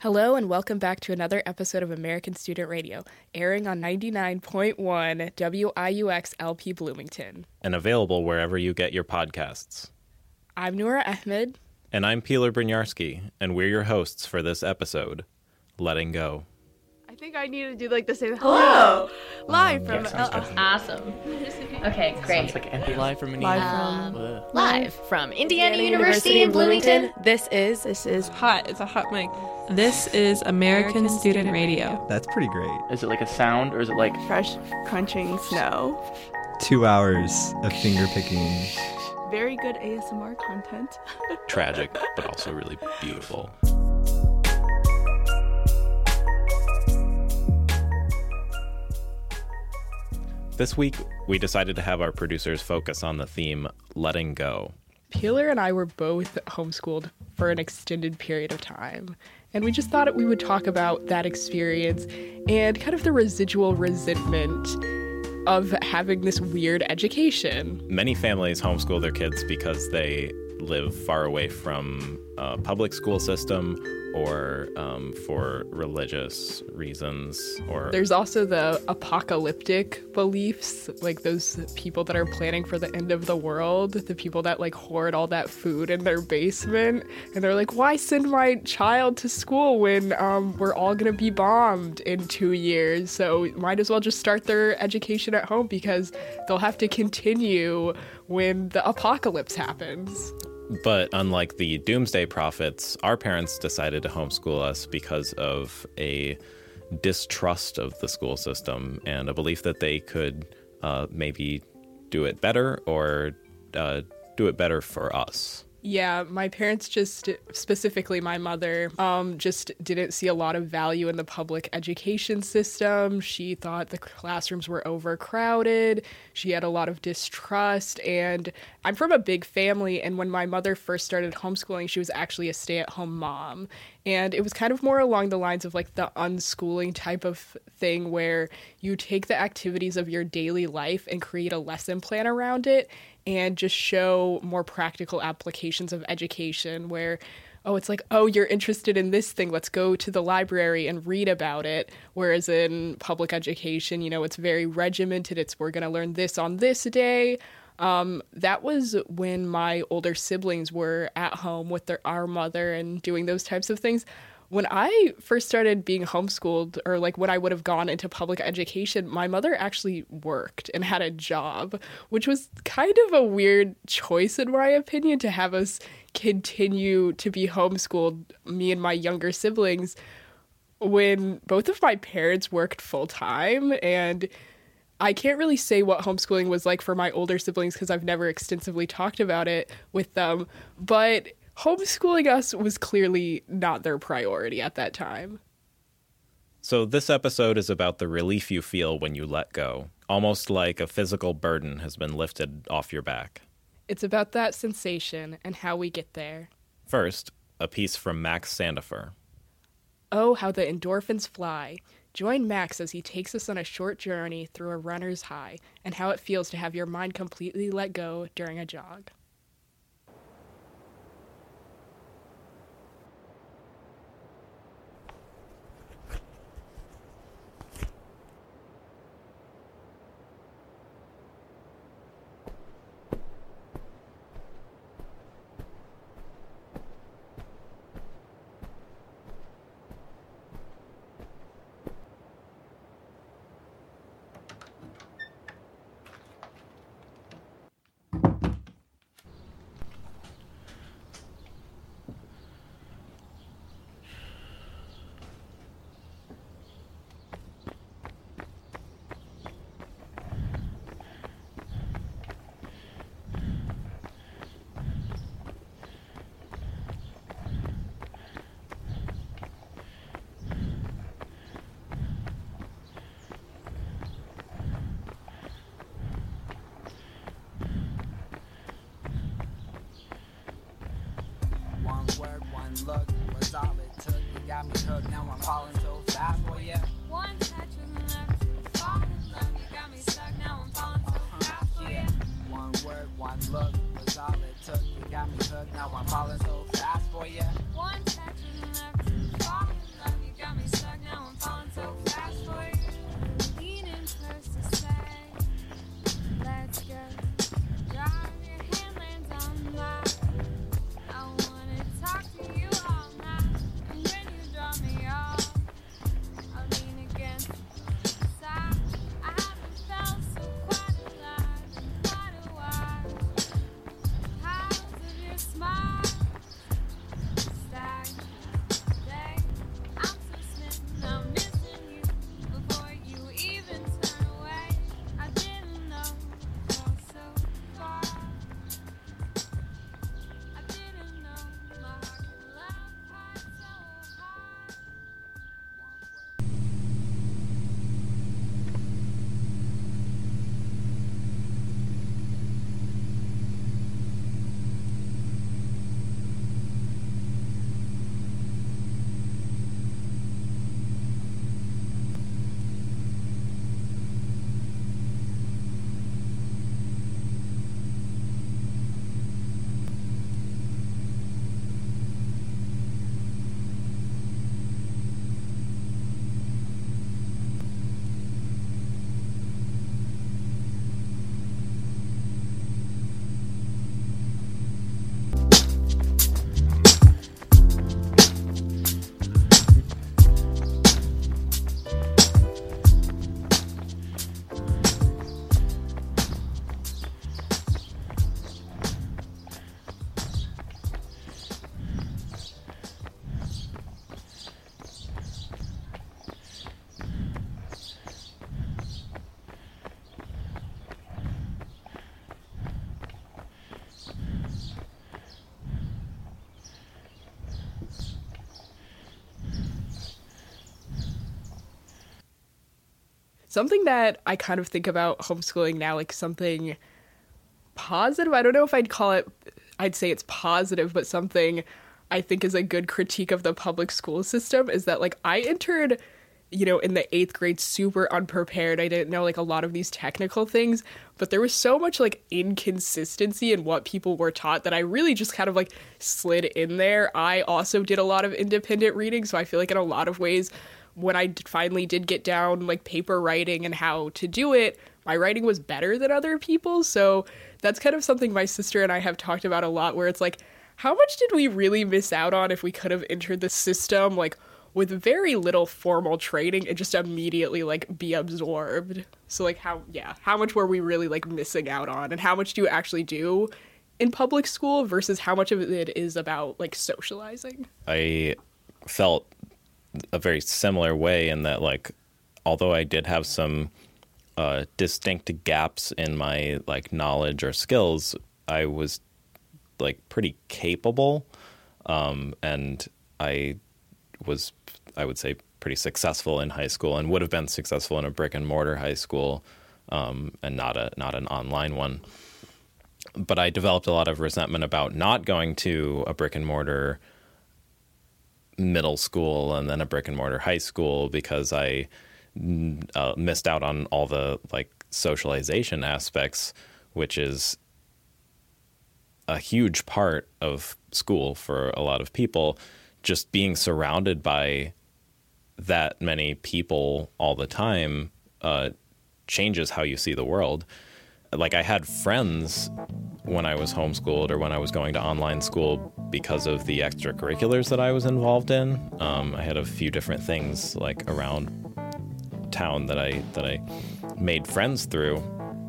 Hello and welcome back to another episode of American Student Radio, airing on 99.1 WIUX LP Bloomington. And available wherever you get your podcasts. I'm Noura Ahmed. And I'm Pilar Brynjarski, and we're your hosts for this episode, Letting Go. I think I need to do like the same hello live from Awesome. Okay, great. Sounds like empty live from Live from Indiana University in Bloomington. This is hot. It's a hot mic. This is American Student Radio. That's pretty great. Is it like a sound or is it like Fresh crunching snow. 2 hours of finger picking. Very good ASMR content. Tragic, but also really beautiful. This week, we decided to have our producers focus on the theme, letting go. Pilar and I were both homeschooled for an extended period of time, and we just thought we would talk about that experience and kind of the residual resentment of having this weird education. Many families homeschool their kids because they live far away from a public school system or for religious reasons. Or there's also the apocalyptic beliefs, like those people that are planning for the end of the world, the people that like hoard all that food in their basement, and they're like, why send my child to school when we're all gonna be bombed in 2 years, so might as well just start their education at home because they'll have to continue when the apocalypse happens. But unlike the doomsday prophets, our parents decided to homeschool us because of a distrust of the school system and a belief that they could maybe do it better or do it better for us. Yeah, my parents just, specifically my mother, just didn't see a lot of value in the public education system. She thought the classrooms were overcrowded. She had a lot of distrust. And I'm from a big family, and when my mother first started homeschooling, she was actually a stay-at-home mom. And it was kind of more along the lines of like the unschooling type of thing where you take the activities of your daily life and create a lesson plan around it and just show more practical applications of education where, oh, it's like, oh, you're interested in this thing, let's go to the library and read about it. Whereas in public education, you know, it's very regimented. It's we're going to learn this on this day. That was when my older siblings were at home with our mother and doing those types of things. When I first started being homeschooled, or like when I would have gone into public education, my mother actually worked and had a job, which was kind of a weird choice, in my opinion, to have us continue to be homeschooled, me and my younger siblings, when both of my parents worked full time. And I can't really say what homeschooling was like for my older siblings because I've never extensively talked about it with them, but homeschooling us was clearly not their priority at that time. So this episode is about the relief you feel when you let go, almost like a physical burden has been lifted off your back. It's about that sensation and how we get there. First, a piece from Max Sandifer. Oh, how the endorphins fly. Join Max as he takes us on a short journey through a runner's high and how it feels to have your mind completely let go during a jog. look was all it took. You got me hooked, now I'm falling so fast for you. One touch was enough to fall in love. You got me stuck, now I'm falling so fast for you. One word, one look was all it took. You got me hooked, now I'm falling so fast for you. One touch was enough to fall in something that I kind of think about homeschooling now, like something positive. I don't know if I'd say it's positive, but something I think is a good critique of the public school system is that, like, I entered, in the 8th grade super unprepared. I didn't know, like, a lot of these technical things, but there was so much, like, inconsistency in what people were taught that I really just kind of, like, slid in there. I also did a lot of independent reading, so I feel like in a lot of ways, when I finally did get down, like, paper writing and how to do it, my writing was better than other people's. So that's kind of something my sister and I have talked about a lot, where it's like, how much did we really miss out on if we could have entered the system, like, with very little formal training and just immediately, like, be absorbed? So, like, how much were we really, like, missing out on? And how much do you actually do in public school versus how much of it is about, like, socializing? I felt a very similar way in that, like, although I did have some distinct gaps in my, like, knowledge or skills, I was, like, pretty capable, and I was, I would say, pretty successful in high school, and would have been successful in a brick and mortar high school, and not an online one. But I developed a lot of resentment about not going to a brick and mortar middle school and then a brick and mortar high school, because I missed out on all the, like, socialization aspects, which is a huge part of school for a lot of people. Just being surrounded by that many people all the time changes how you see the world. Like, I had friends when I was homeschooled or when I was going to online school because of the extracurriculars that I was involved in. I had a few different things, like, around town that I made friends through.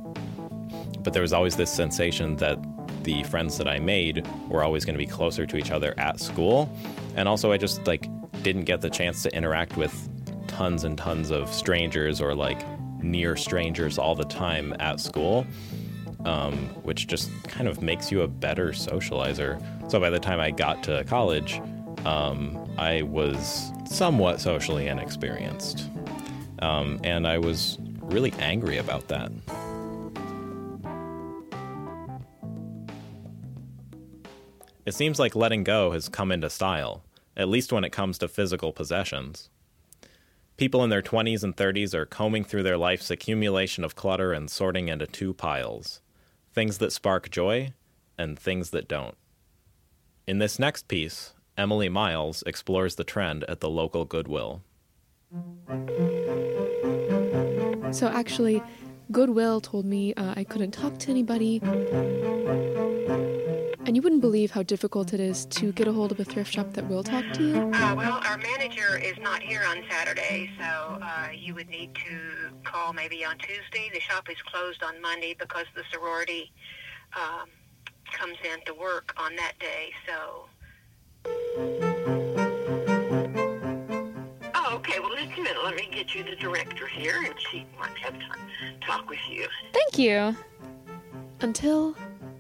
But there was always this sensation that the friends that I made were always going to be closer to each other at school. And also I just, like, didn't get the chance to interact with tons and tons of strangers or, like, near strangers all the time at school, which just kind of makes you a better socializer. So by the time I got to college, I was somewhat socially inexperienced. And I was really angry about that. It seems like letting go has come into style, at least when it comes to physical possessions. People in their 20s and 30s are combing through their life's accumulation of clutter and sorting into 2 piles: things that spark joy and things that don't. In this next piece, Emily Miles explores the trend at the local Goodwill. So actually, Goodwill told me I couldn't talk to anybody. And you wouldn't believe how difficult it is to get a hold of a thrift shop that will talk to you. Well, our manager is not here on Saturday, so you would need to call maybe on Tuesday. The shop is closed on Monday because the sorority comes in to work on that day, so... Oh, okay. Well, just a minute. Let me get you the director here, and she might have time to talk with you. Thank you. Until...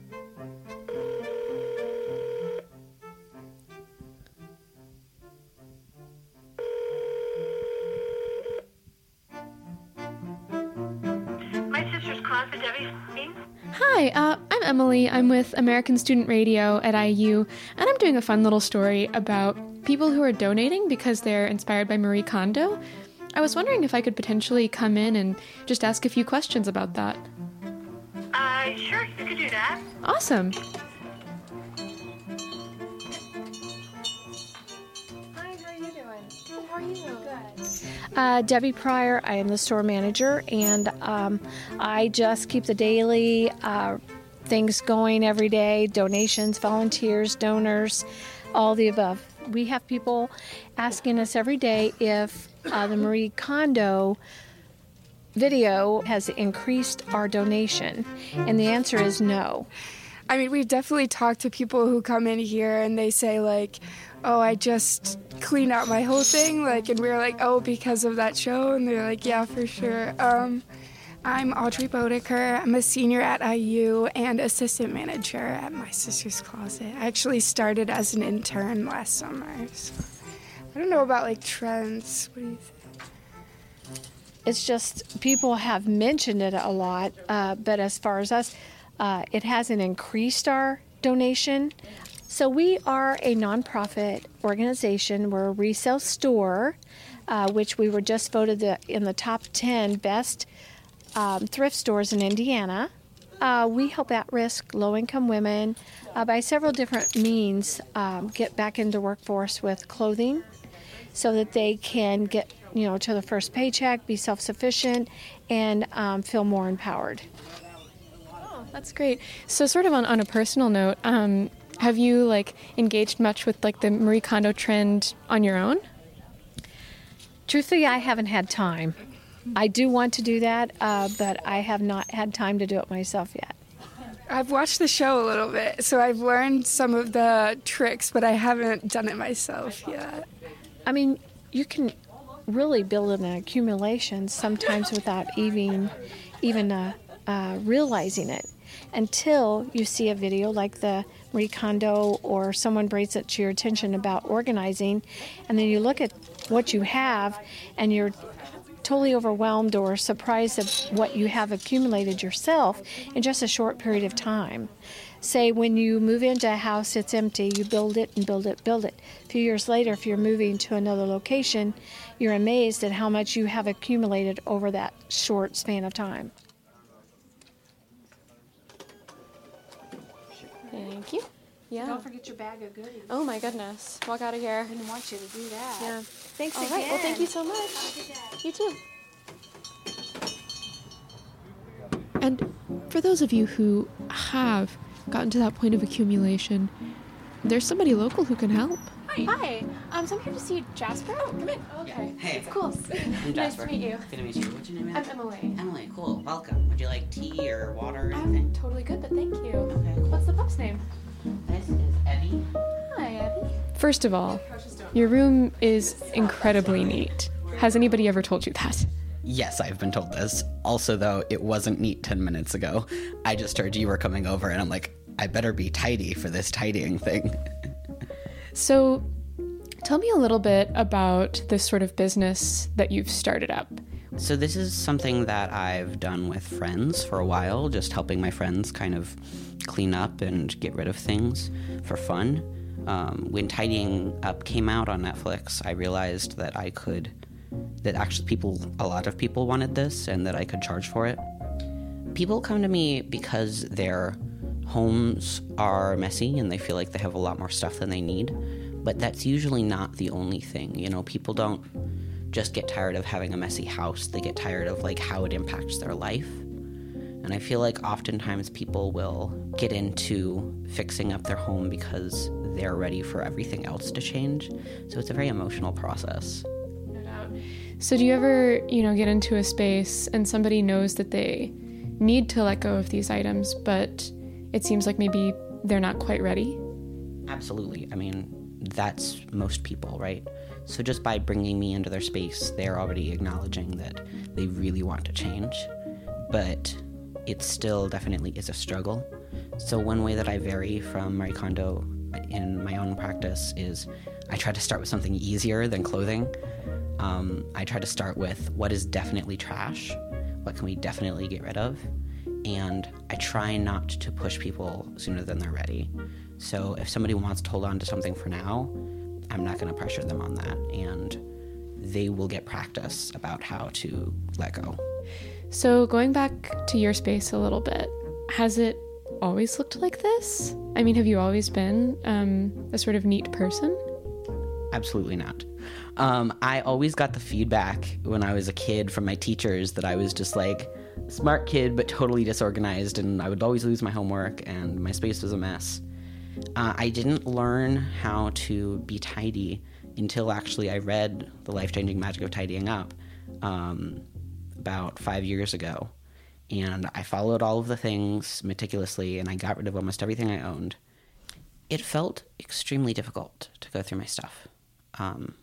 Hi, I'm Emily. I'm with American Student Radio at IU, and I'm doing a fun little story about people who are donating because they're inspired by Marie Kondo. I was wondering if I could potentially come in and just ask a few questions about that. Sure, you could do that. Awesome. Hi, how are you doing? How are you? Good. Debbie Pryor. I am the store manager, and I just keep the daily things going every day: donations, volunteers, donors, all the above. We have people asking us every day if the Marie Kondo video has increased our donation, and the answer is no. I mean, we've definitely talked to people who come in here and they say, like, oh, I just cleaned out my whole thing, like, and we're like, oh, because of that show, and they're like, yeah, for sure. I'm Audrey Bodeker. I'm a senior at IU and assistant manager at My Sister's Closet. I actually started as an intern last summer, so I don't know about, like, trends. What do you think? It's just people have mentioned it a lot, but as far as us, it hasn't increased our donation. So we are a nonprofit organization. We're a resale store, which we were just voted in the top 10 best thrift stores in Indiana. We help at-risk, low-income women by several different means get back into workforce with clothing so that they can get, to the first paycheck, be self-sufficient, and feel more empowered. Oh, that's great. So sort of on a personal note, have you, engaged much with, the Marie Kondo trend on your own? Truthfully, I haven't had time. I do want to do that, but I have not had time to do it myself yet. I've watched the show a little bit, so I've learned some of the tricks, but I haven't done it myself yet. I mean, you can really build an accumulation sometimes without even realizing it until you see a video like the Marie Kondo or someone brings it to your attention about organizing, and then you look at what you have and you're totally overwhelmed or surprised at what you have accumulated yourself in just a short period of time. Say when you move into a house, it's empty, you build it and build it, build it. A few years later, if you're moving to another location, you're amazed at how much you have accumulated over that short span of time. Thank you. Yeah. Don't forget your bag of goodies. Oh my goodness. Walk out of here. I didn't want you to do that. Yeah. Thanks All again. right. Well, thank you so much. You too. And for those of you who have gotten to that point of accumulation, there's somebody local who can help. Hi. So I'm here to see Jasper. Oh, come in. Okay. Hey. Of course. I'm Jasper. Nice to meet you. Good to meet you. What's your name? I'm Emily. Emily, cool. Welcome. Would you like tea or water or anything? I'm totally good, but thank you. Okay, cool. What's the pup's name? This is Eddie. Hi, Abby. First of all, your room is incredibly neat. Has anybody ever told you that? Yes, I've been told this. Also, though, it wasn't neat 10 minutes ago. I just heard you were coming over, and I'm like, I better be tidy for this tidying thing. So, tell me a little bit about this sort of business that you've started up. So this is something that I've done with friends for a while, just helping my friends kind of clean up and get rid of things for fun. When Tidying Up came out on Netflix, I realized that actually a lot of people wanted this and that I could charge for it. People come to me because their homes are messy and they feel like they have a lot more stuff than they need, but that's usually not the only thing. People don't just get tired of having a messy house, they get tired of how it impacts their life. And I feel like oftentimes people will get into fixing up their home because they're ready for everything else to change. So it's a very emotional process. No doubt. So do you ever, get into a space and somebody knows that they need to let go of these items, but it seems like maybe they're not quite ready? Absolutely. I mean, that's most people, right? So just by bringing me into their space, they're already acknowledging that they really want to change, but it still definitely is a struggle. So one way that I vary from Marie Kondo in my own practice is I try to start with something easier than clothing. I try to start with what is definitely trash, what can we definitely get rid of, and I try not to push people sooner than they're ready. So if somebody wants to hold on to something for now, I'm not going to pressure them on that, and they will get practice about how to let go. So going back to your space a little bit, has it always looked like this? I mean, have you always been a sort of neat person? Absolutely not. I always got the feedback when I was a kid from my teachers that I was just smart kid but totally disorganized, and I would always lose my homework and my space was a mess. I didn't learn how to be tidy until actually I read The Life-Changing Magic of Tidying Up about 5 years ago. And I followed all of the things meticulously, and I got rid of almost everything I owned. It felt extremely difficult to go through my stuff. I'm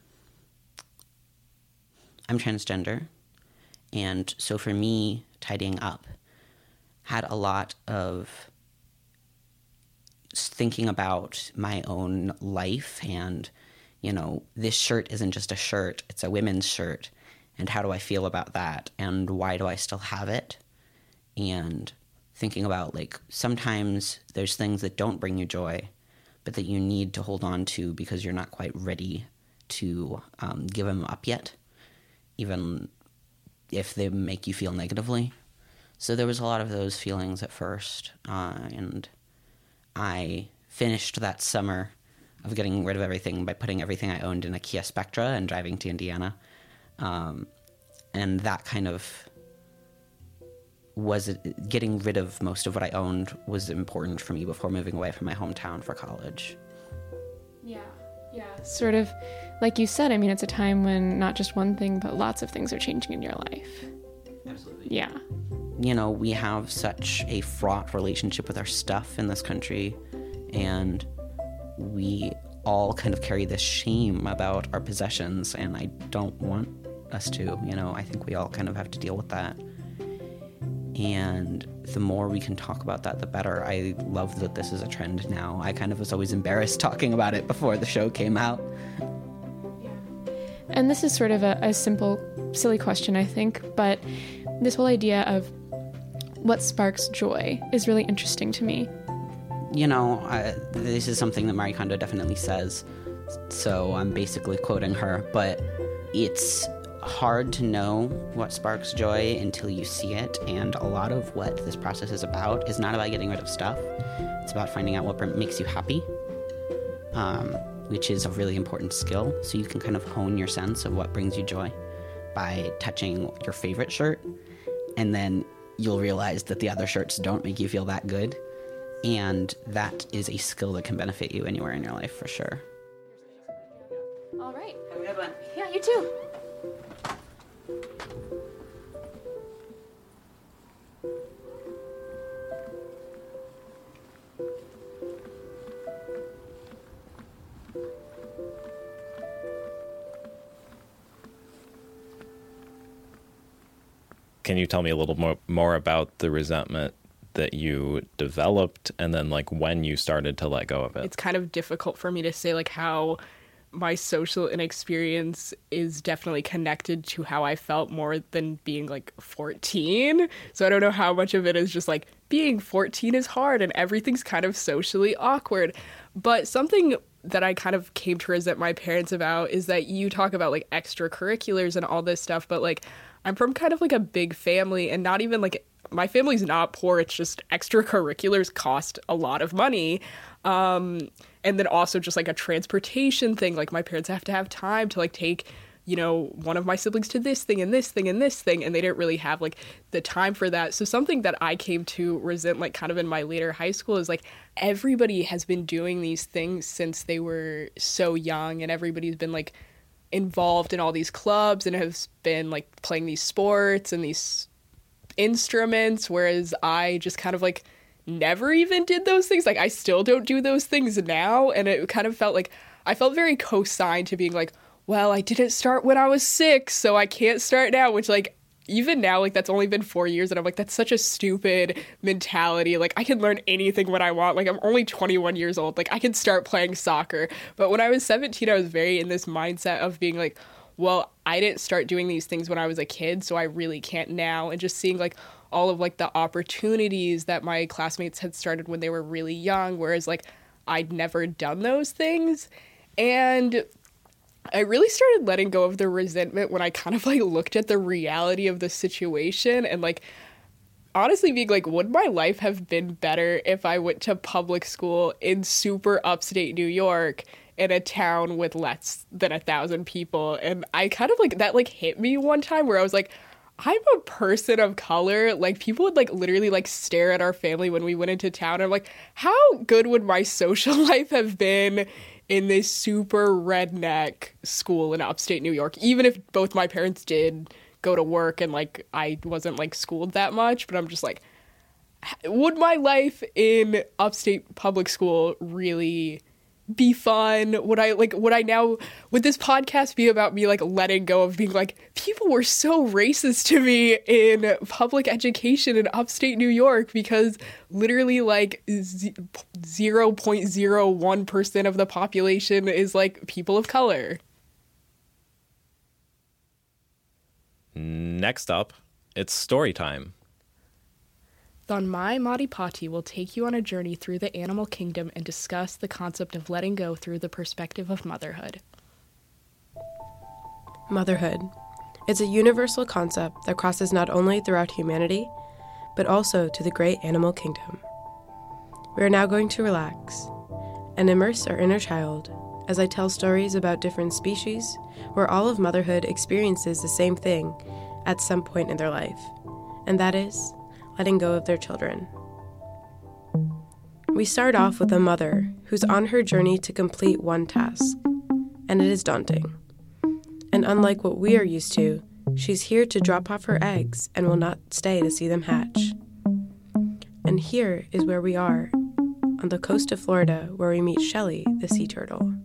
transgender, and so for me, tidying up had a lot of thinking about my own life and, this shirt isn't just a shirt, it's a women's shirt. and how do I feel about that, and why do I still have it? And thinking about, like, sometimes there's things that don't bring you joy, but that you need to hold on to because you're not quite ready to give them up yet, even if they make you feel negatively. So there was a lot of those feelings at first, and I finished that summer of getting rid of everything by putting everything I owned in a Kia Spectra and driving to Indiana. And that kind of was getting rid of most of what I owned was important for me before moving away from my hometown for college. Yeah. Sort of, like you said, I mean, it's a time when not just one thing, but lots of things are changing in your life. Absolutely. Yeah. You know, we have such a fraught relationship with our stuff in this country, and we all kind of carry this shame about our possessions, and I don't want us to, you know. I think we all kind of have to deal with that. And the more we can talk about that, the better. I love that this is a trend now. I kind of was always embarrassed talking about it before the show came out. And this is sort of a simple, silly question, I think, but this whole idea of what sparks joy is really interesting to me. You know, this is something that Marie Kondo definitely says, so I'm basically quoting her, but it's hard to know what sparks joy until you see it, and a lot of what this process is about is not about getting rid of stuff. It's about finding out what makes you happy, which is a really important skill, so you can kind of hone your sense of what brings you joy by touching your favorite shirt, and then you'll realize that the other shirts don't make you feel that good, and that is a skill that can benefit you anywhere in your life for sure. All right. Have a good one. Yeah, you too. Can you tell me a little more about the resentment that you developed, and then like when you started to let go of it? It's kind of difficult for me to say like how my social inexperience is definitely connected to how I felt more than being like 14. So I don't know how much of it is just like being 14 is hard and everything's kind of socially awkward. But something that I kind of came to resent my parents about is that you talk about like extracurriculars and all this stuff, but like I'm from kind of like a big family, and not even like my family's not poor. It's just extracurriculars cost a lot of money. And then also just like a transportation thing, like my parents have to have time to like take, you know, one of my siblings to this thing and this thing and this thing, and they didn't really have like the time for that. So something that I came to resent like kind of in my later high school is like everybody has been doing these things since they were so young, and everybody's been like involved in all these clubs and has been like playing these sports and these instruments, whereas I just kind of like never even did those things. Like I still don't do those things now, and it kind of felt like I felt very co-signed to being like, well, I didn't start when I was 6, so I can't start now, which like even now, like that's only been 4 years, and I'm like, that's such a stupid mentality. Like I can learn anything when I want. Like I'm only 21 years old. Like I can start playing soccer. But when I was 17, I was very in this mindset of being like, well, I didn't start doing these things when I was a kid, so I really can't now. And just seeing like all of like the opportunities that my classmates had started when they were really young, whereas like I'd never done those things. And I really started letting go of the resentment when I kind of like looked at the reality of the situation, and like honestly being like, would my life have been better if I went to public school in super upstate New York in a town with less than 1,000 people? And I kind of like that like hit me one time where I was like, I'm a person of color. Like people would like literally like stare at our family when we went into town. I'm like, how good would my social life have been in this super redneck school in upstate New York, even if both my parents did go to work and like I wasn't like schooled that much? But I'm just like, would my life in upstate public school really be fun? Would this podcast be about me like letting go of being like, people were so racist to me in public education in upstate New York because literally like 0.01% of the population is like people of color? Next up, it's story time. Thanmai Madipati will take you on a journey through the animal kingdom and discuss the concept of letting go through the perspective of motherhood. Motherhood. It's a universal concept that crosses not only throughout humanity, but also to the great animal kingdom. We are now going to relax and immerse our inner child as I tell stories about different species where all of motherhood experiences the same thing at some point in their life, and that is letting go of their children. We start off with a mother who's on her journey to complete one task, and it is daunting. And unlike what we are used to, she's here to drop off her eggs and will not stay to see them hatch. And here is where we are, on the coast of Florida, where we meet Shelly, the sea turtle.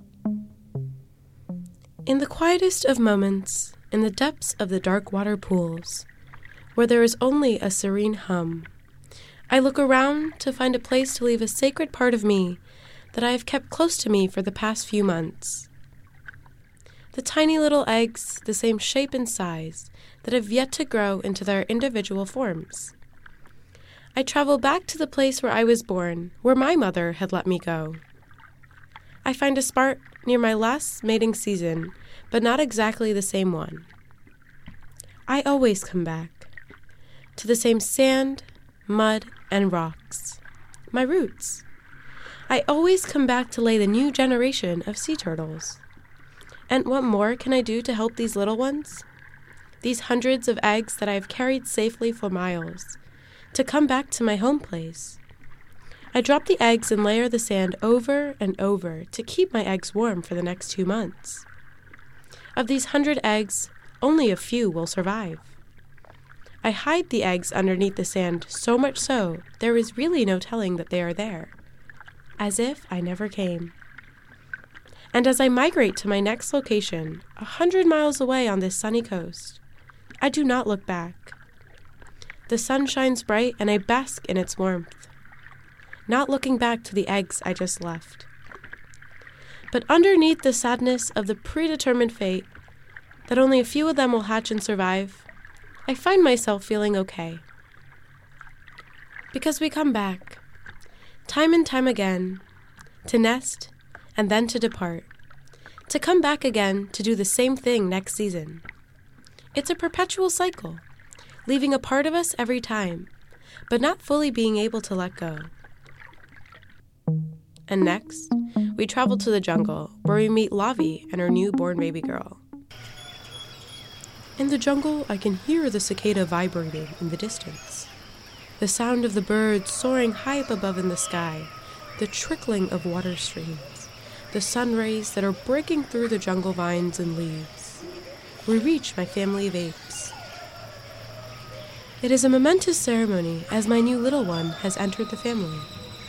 In the quietest of moments, in the depths of the dark water pools, where there is only a serene hum, I look around to find a place to leave a sacred part of me that I have kept close to me for the past few months. The tiny little eggs, the same shape and size, that have yet to grow into their individual forms. I travel back to the place where I was born, where my mother had let me go. I find a spot near my last mating season, but not exactly the same one. I always come back to the same sand, mud, and rocks, my roots. I always come back to lay the new generation of sea turtles. And what more can I do to help these little ones? These hundreds of eggs that I have carried safely for miles, to come back to my home place. I drop the eggs and layer the sand over and over to keep my eggs warm for the next 2 months. Of these 100 eggs, only a few will survive. I hide the eggs underneath the sand so much so there is really no telling that they are there, as if I never came. And as I migrate to my next location, 100 miles away on this sunny coast, I do not look back. The sun shines bright and I bask in its warmth, not looking back to the eggs I just left. But underneath the sadness of the predetermined fate that only a few of them will hatch and survive, I find myself feeling okay. Because we come back, time and time again, to nest and then to depart, to come back again to do the same thing next season. It's a perpetual cycle, leaving a part of us every time, but not fully being able to let go. And next, we travel to the jungle, where we meet Lavi and her newborn baby girl. In the jungle, I can hear the cicada vibrating in the distance, the sound of the birds soaring high up above in the sky, the trickling of water streams, the sun rays that are breaking through the jungle vines and leaves. We reach my family of apes. It is a momentous ceremony as my new little one has entered the family.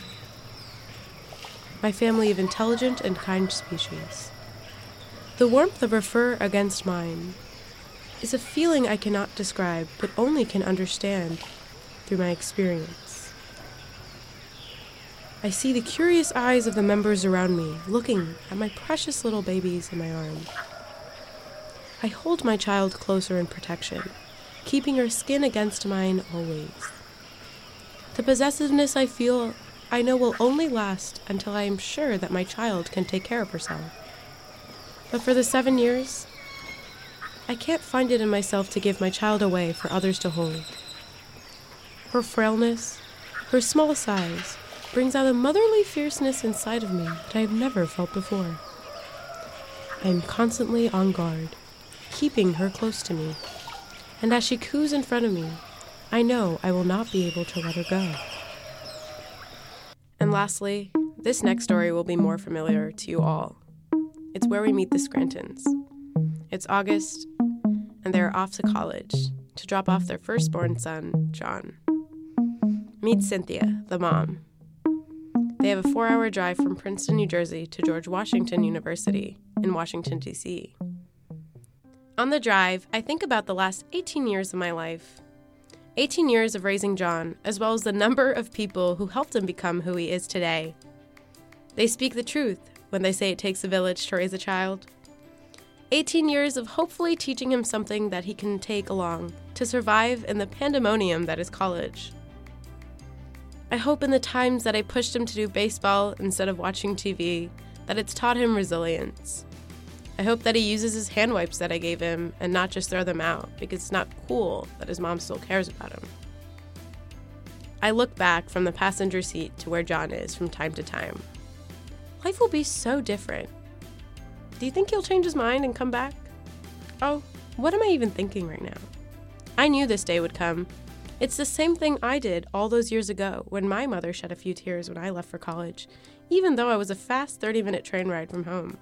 My family of intelligent and kind species. The warmth of her fur against mine is a feeling I cannot describe, but only can understand through my experience. I see the curious eyes of the members around me, looking at my precious little babies in my arms. I hold my child closer in protection, keeping her skin against mine always. The possessiveness I feel, I know will only last until I am sure that my child can take care of herself. But for the 7 years, I can't find it in myself to give my child away for others to hold. Her frailness, her small size, brings out a motherly fierceness inside of me that I have never felt before. I am constantly on guard, keeping her close to me, and as she coos in front of me, I know I will not be able to let her go. And lastly, this next story will be more familiar to you all. It's where we meet the Scrantons. It's August, and they're off to college to drop off their firstborn son, John. Meet Cynthia, the mom. They have a 4-hour drive from Princeton, New Jersey to George Washington University in Washington, D.C. On the drive, I think about the last 18 years of my life. 18 years of raising John, as well as the number of people who helped him become who he is today. They speak the truth when they say it takes a village to raise a child. 18 years of hopefully teaching him something that he can take along to survive in the pandemonium that is college. I hope in the times that I pushed him to do baseball instead of watching TV, that it's taught him resilience. I hope that he uses his hand wipes that I gave him and not just throw them out, because it's not cool that his mom still cares about him. I look back from the passenger seat to where John is from time to time. Life will be so different. Do you think he'll change his mind and come back? Oh, what am I even thinking right now? I knew this day would come. It's the same thing I did all those years ago when my mother shed a few tears when I left for college, even though I was a fast 30-minute train ride from home.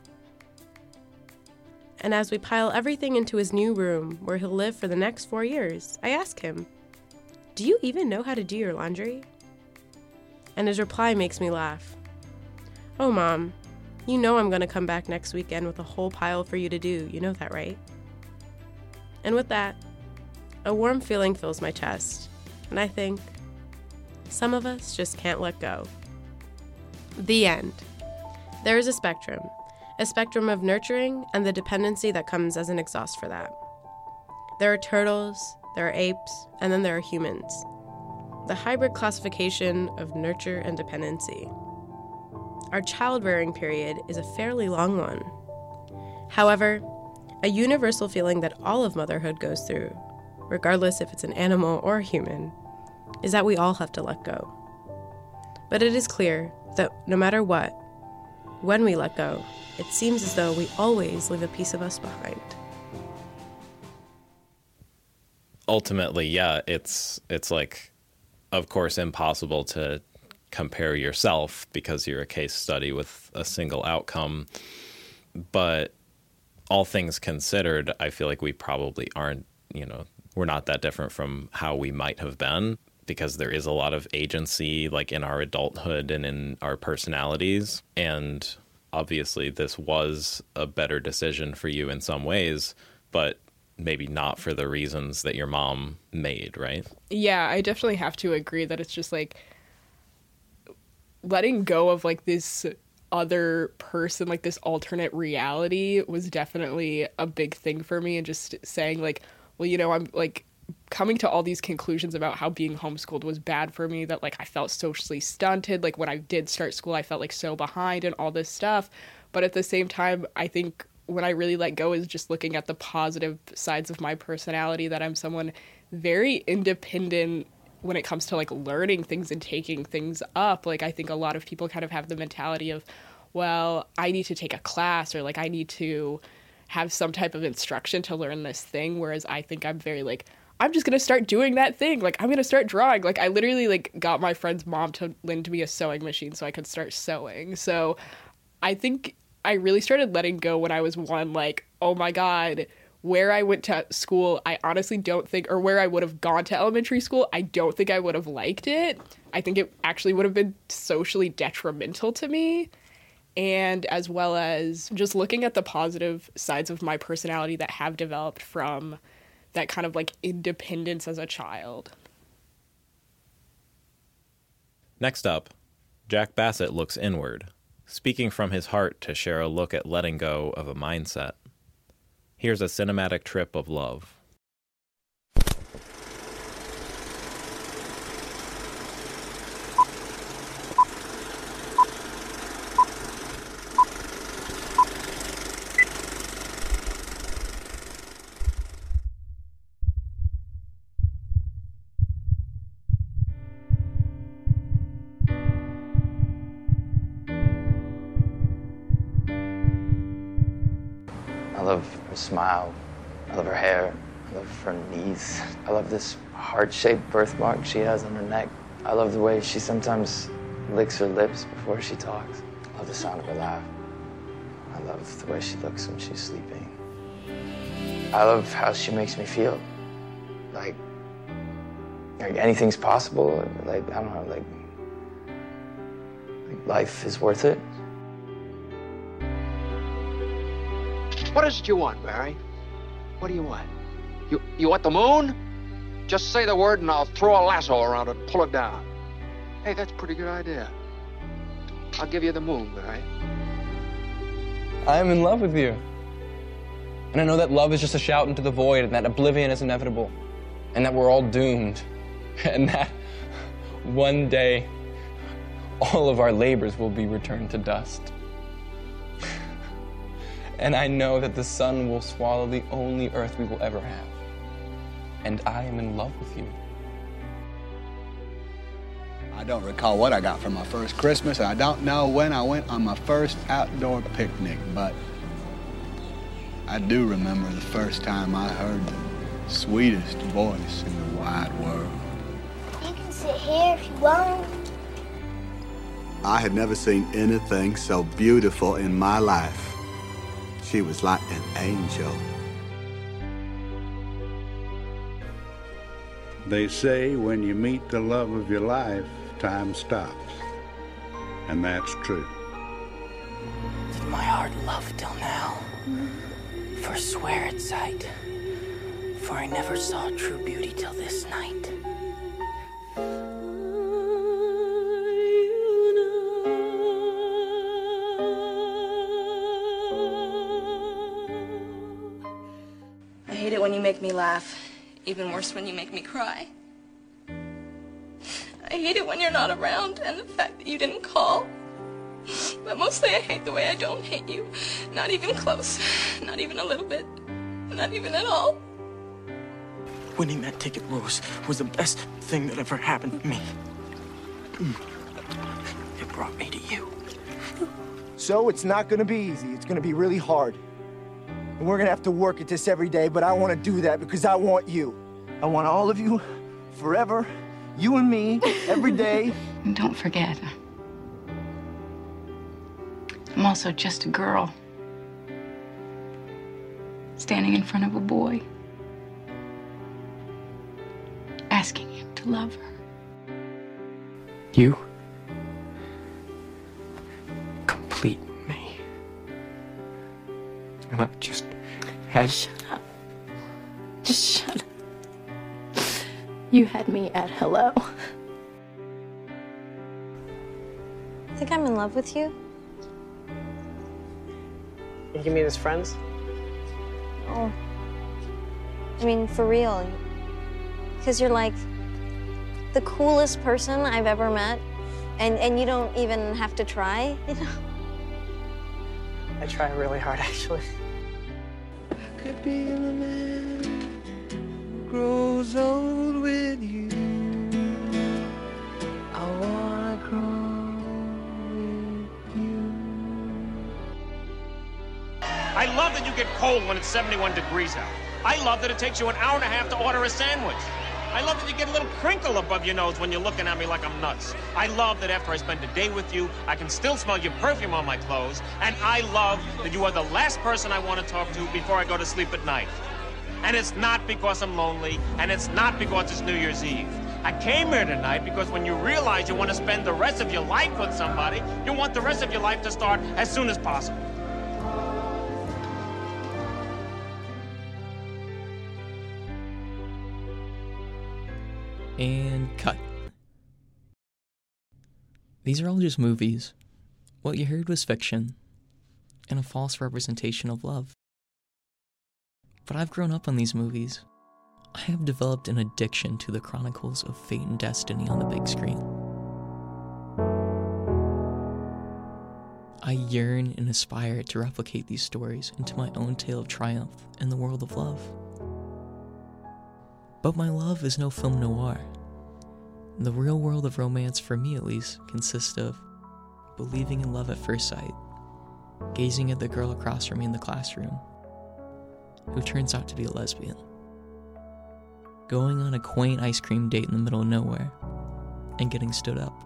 And as we pile everything into his new room where he'll live for the next 4 years, I ask him, "Do you even know how to do your laundry?" And his reply makes me laugh. "Oh, Mom, you know I'm going to come back next weekend with a whole pile for you to do. You know that, right?" And with that, a warm feeling fills my chest, and I think, some of us just can't let go. The end. There is a spectrum of nurturing and the dependency that comes as an exhaust for that. There are turtles, there are apes, and then there are humans. The hybrid classification of nurture and dependency. Our childbearing period is a fairly long one. However, a universal feeling that all of motherhood goes through, regardless if it's an animal or a human, is that we all have to let go. But it is clear that no matter what, when we let go, it seems as though we always leave a piece of us behind. Ultimately, yeah, it's like, of course, impossible to compare yourself because you're a case study with a single outcome. But all things considered, I feel like we probably aren't, we're not that different from how we might have been, because there is a lot of agency like in our adulthood and in our personalities. And obviously this was a better decision for you in some ways, but maybe not for the reasons that your mom made, right? Yeah, I definitely have to agree that it's just like letting go of like this other person, like this alternate reality was definitely a big thing for me. And just saying like, well, I'm like coming to all these conclusions about how being homeschooled was bad for me, that like I felt socially stunted. Like when I did start school, I felt like so behind and all this stuff. But at the same time, I think when I really let go is just looking at the positive sides of my personality, that I'm someone very independent when it comes to like learning things and taking things up. Like I think a lot of people kind of have the mentality of, well, I need to take a class, or like I need to have some type of instruction to learn this thing. Whereas I think I'm very like, I'm just going to start doing that thing. Like I'm going to start drawing. Like I literally like got my friend's mom to lend me a sewing machine so I could start sewing. So I think I really started letting go when I was like, oh my God, where I went to school, I honestly don't think, or where I would have gone to elementary school, I don't think I would have liked it. I think it actually would have been socially detrimental to me. And as well as just looking at the positive sides of my personality that have developed from that kind of like independence as a child. Next up, Jack Bassett looks inward, speaking from his heart to share a look at letting go of a mindset. Here's a cinematic trip of love. I love her smile, I love her hair, I love her knees. I love this heart-shaped birthmark she has on her neck. I love the way she sometimes licks her lips before she talks. I love the sound of her laugh. I love the way she looks when she's sleeping. I love how she makes me feel. Like anything's possible, like, I don't know, like life is worth it. What is it you want, Barry? What do you want? You want the moon? Just say the word and I'll throw a lasso around it and pull it down. Hey, that's a pretty good idea. I'll give you the moon, Barry. I am in love with you. And I know that love is just a shout into the void, and that oblivion is inevitable, and that we're all doomed, and that one day all of our labors will be returned to dust. And I know that the sun will swallow the only earth we will ever have. And I am in love with you. I don't recall what I got for my first Christmas, and I don't know when I went on my first outdoor picnic, but I do remember the first time I heard the sweetest voice in the wide world. You can sit here if you want. I had never seen anything so beautiful in my life. She was like an angel. They say when you meet the love of your life, time stops. And that's true. Did my heart love till now? Forswear its sight. For I never saw true beauty till this night. I hate it when you make me laugh. Even worse when you make me cry. I hate it when you're not around and the fact that you didn't call. But mostly I hate the way I don't hate you. Not even close. Not even a little bit. Not even at all. Winning that ticket, Rose, was the best thing that ever happened to me. It brought me to you. So it's not gonna be easy. It's gonna be really hard. And we're gonna have to work at this every day, but I wanna do that because I want you. I want all of you, forever, you and me, every day. And don't forget, I'm also just a girl. Standing in front of a boy. Asking him to love her. You complete me. And I just had... Shut up. Just shut up. You had me at hello. Think I'm in love with you? You can meet as friends? Oh. I mean, for real. Because you're like the coolest person I've ever met. And you don't even have to try, you know? I try really hard, actually. Could be the man who grows old with you. I wanna grow with you. I love that you get cold when it's 71 degrees out. I love that it takes you an hour and a half to order a sandwich. I love that you get a little crinkle above your nose when you're looking at me like I'm nuts. I love that after I spend a day with you, I can still smell your perfume on my clothes. And I love that you are the last person I want to talk to before I go to sleep at night. And it's not because I'm lonely, and it's not because it's New Year's Eve. I came here tonight because when you realize you want to spend the rest of your life with somebody, you want the rest of your life to start as soon as possible. And cut. These are all just movies. What you heard was fiction, and a false representation of love. But I've grown up on these movies. I have developed an addiction to the chronicles of fate and destiny on the big screen. I yearn and aspire to replicate these stories into my own tale of triumph in the world of love. But my love is no film noir. The real world of romance, for me at least, consists of believing in love at first sight, gazing at the girl across from me in the classroom, who turns out to be a lesbian, going on a quaint ice cream date in the middle of nowhere, and getting stood up,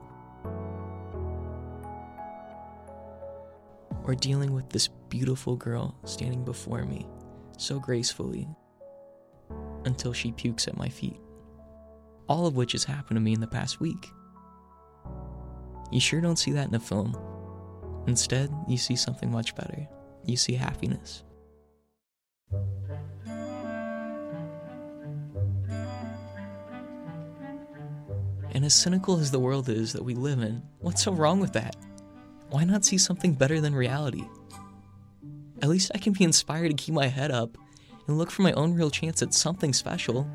or dealing with this beautiful girl standing before me so gracefully until she pukes at my feet. All of which has happened to me in the past week. You sure don't see that in a film. Instead, you see something much better. You see happiness. And as cynical as the world is that we live in, what's so wrong with that? Why not see something better than reality? At least I can be inspired to keep my head up and look for my own real chance at something special.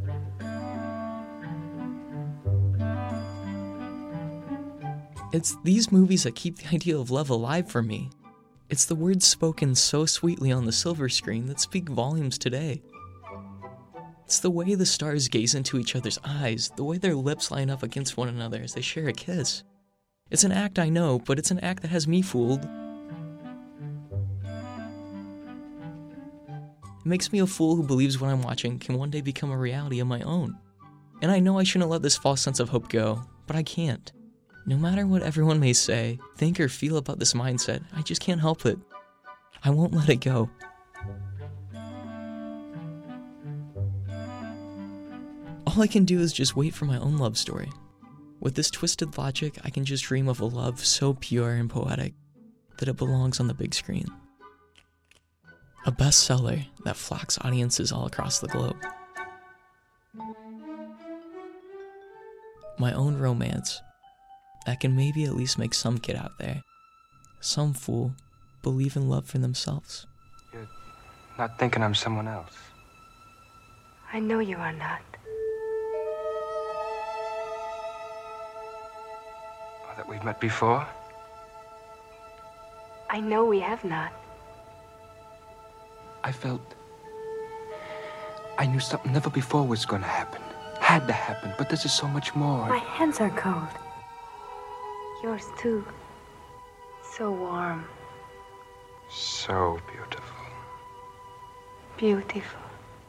It's these movies that keep the idea of love alive for me. It's the words spoken so sweetly on the silver screen that speak volumes today. It's the way the stars gaze into each other's eyes, the way their lips line up against one another as they share a kiss. It's an act I know, but it's an act that has me fooled. It makes me a fool who believes what I'm watching can one day become a reality of my own. And I know I shouldn't let this false sense of hope go, but I can't. No matter what everyone may say, think, or feel about this mindset, I just can't help it. I won't let it go. All I can do is just wait for my own love story. With this twisted logic, I can just dream of a love so pure and poetic that it belongs on the big screen. A bestseller that flocks audiences all across the globe. My own romance that can maybe at least make some kid out there, some fool, believe in love for themselves. You're not thinking I'm someone else. I know you are not. Or that we've met before? I know we have not. I knew something never before was gonna happen. Had to happen, but this is so much more. My hands are cold. Yours too. So warm. So beautiful. Beautiful.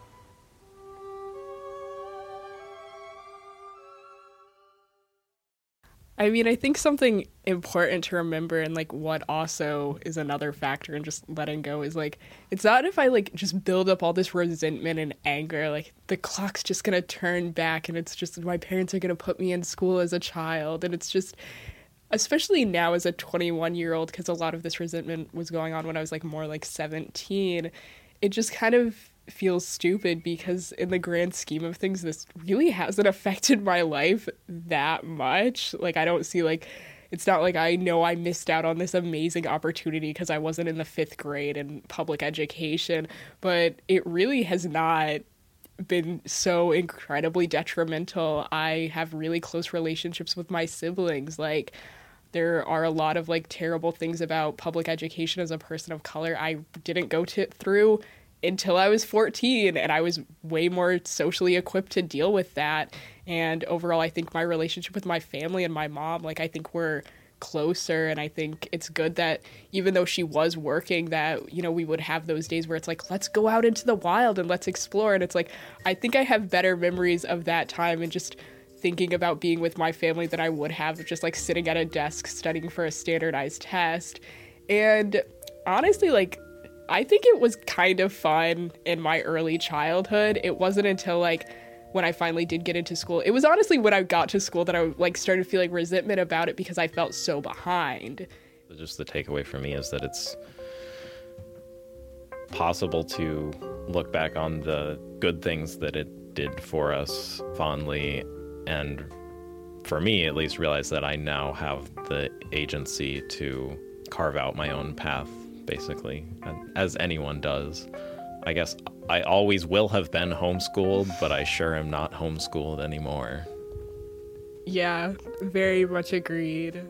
I mean, I think something important to remember, and like what also is another factor in just letting go, is like, it's not if I like just build up all this resentment and anger, like the clock's just gonna turn back and it's just my parents are gonna put me in school as a child. And it's just, especially now as a 21-year-old, because a lot of this resentment was going on when I was like more like 17, it just kind of feels stupid because in the grand scheme of things, this really hasn't affected my life that much. Like, I don't see like, it's not like I know I missed out on this amazing opportunity because I wasn't in the 5th grade in public education, but it really has not been so incredibly detrimental. I have really close relationships with my siblings. Like, there are a lot of like terrible things about public education as a person of color I didn't go through until I was 14, and I was way more socially equipped to deal with that. And overall, I think my relationship with my family and my mom, like, I think we're closer, and I think it's good that even though she was working, that, you know, we would have those days where it's like, let's go out into the wild and let's explore. And it's like, I think I have better memories of that time and just thinking about being with my family than I would have just like sitting at a desk studying for a standardized test. And honestly, like, I think it was kind of fun in my early childhood. It wasn't until like when I finally did get into school. It was honestly when I got to school that I like started feeling resentment about it because I felt so behind. Just the takeaway for me is that it's possible to look back on the good things that it did for us fondly, and for me at least realize that I now have the agency to carve out my own path, basically, as anyone does. I guess I always will have been homeschooled, but I sure am not homeschooled anymore. Yeah, very much agreed.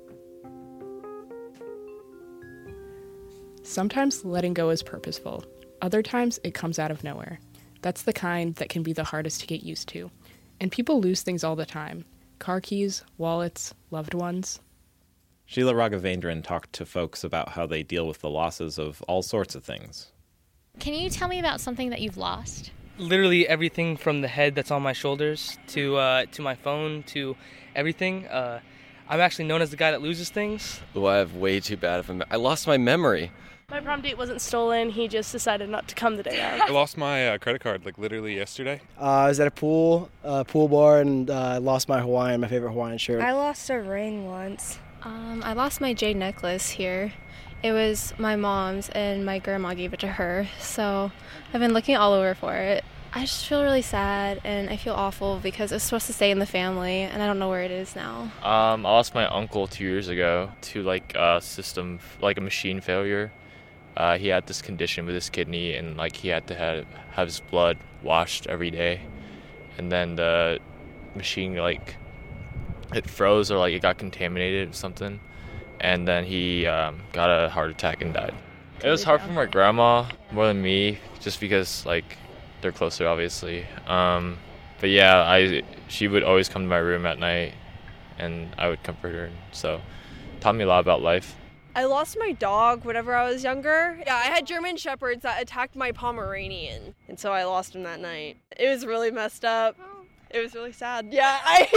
Sometimes letting go is purposeful. Other times it comes out of nowhere. That's the kind that can be the hardest to get used to. And people lose things all the time. Car keys, wallets, loved ones. Sheila Raghavendran talked to folks about how they deal with the losses of all sorts of things. Can you tell me about something that you've lost? Literally everything from the head that's on my shoulders to my phone to everything. I'm actually known as the guy that loses things. Oh, I have way too bad of I lost my memory. My prom date wasn't stolen. He just decided not to come the day out. I lost my credit card like literally yesterday. I was at a pool bar, and I lost my Hawaiian, my favorite Hawaiian shirt. I lost a ring once. I lost my jade necklace here. It was my mom's, and my grandma gave it to her, so I've been looking all over for it. I just feel really sad, and I feel awful because it's supposed to stay in the family, and I don't know where it is now. I lost my uncle 2 years ago to like a machine failure, he had this condition with his kidney, and like he had to have his blood washed every day, and then the machine like it froze or like it got contaminated or something, and then he got a heart attack and died. It was hard for my grandma more than me, just because like they're closer, obviously. But yeah, she would always come to my room at night, and I would comfort her. So, taught me a lot about life. I lost my dog whenever I was younger. Yeah, I had German Shepherds that attacked my Pomeranian, and so I lost him that night. It was really messed up. It was really sad. Yeah, I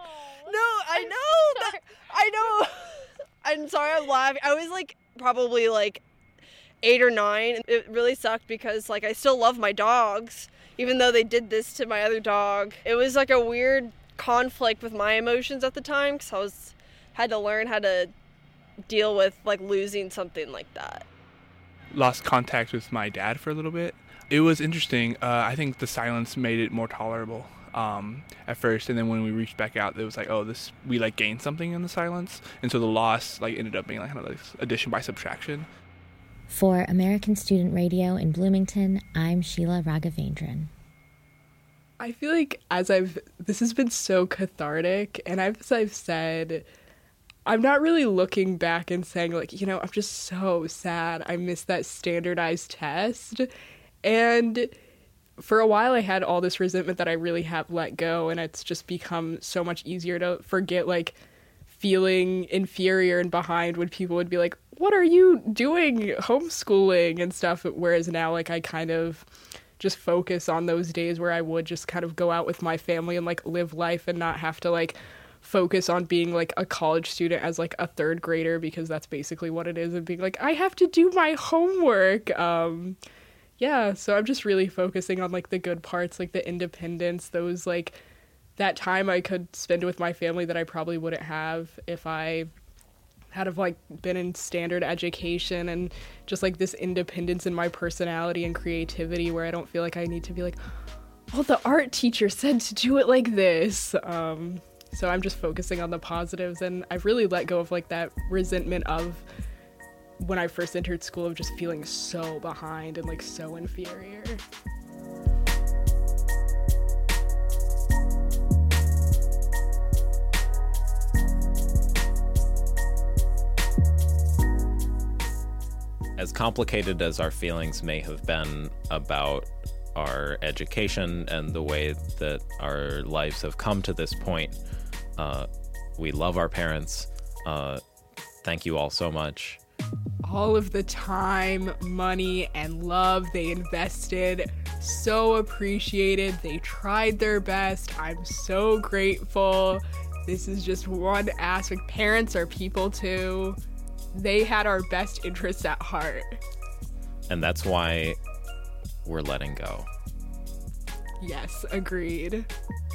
know. I'm sorry, I'm laughing. I was like probably like 8 or 9. It really sucked because like I still love my dogs, even though they did this to my other dog. It was like a weird conflict with my emotions at the time, because had to learn how to deal with like losing something like that. Lost contact with my dad for a little bit. It was interesting. I think the silence made it more tolerable at first, and then when we reached back out, it was like, we like gained something in the silence, and so the loss like ended up being like kind of like addition by subtraction. For American Student Radio in Bloomington, I'm Sheila Raghavendran. I feel like this has been so cathartic, and as I've said, I'm not really looking back and saying like, I'm just so sad I missed that standardized test. And for a while I had all this resentment that I really have let go, and it's just become so much easier to forget like feeling inferior and behind when people would be like, what are you doing homeschooling and stuff? Whereas now like I kind of just focus on those days where I would just kind of go out with my family and like live life and not have to like focus on being like a college student as like a third grader, because that's basically what it is, and being like, I have to do my homework. So I'm just really focusing on like the good parts, like the independence, those like that time I could spend with my family that I probably wouldn't have if I had have like been in standard education, and just like this independence in my personality and creativity where I don't feel like I need to be like, well, the art teacher said to do it like this. So I'm just focusing on the positives, and I've really let go of like that resentment of when I first entered school of just feeling so behind and like so inferior. As complicated as our feelings may have been about our education and the way that our lives have come to this point, we love our parents. Thank you all so much. All of the time, money, and love they invested, so appreciated. They tried their best. I'm so grateful. This is just one aspect. Parents are people too. They had our best interests at heart. And that's why we're letting go. Yes, agreed.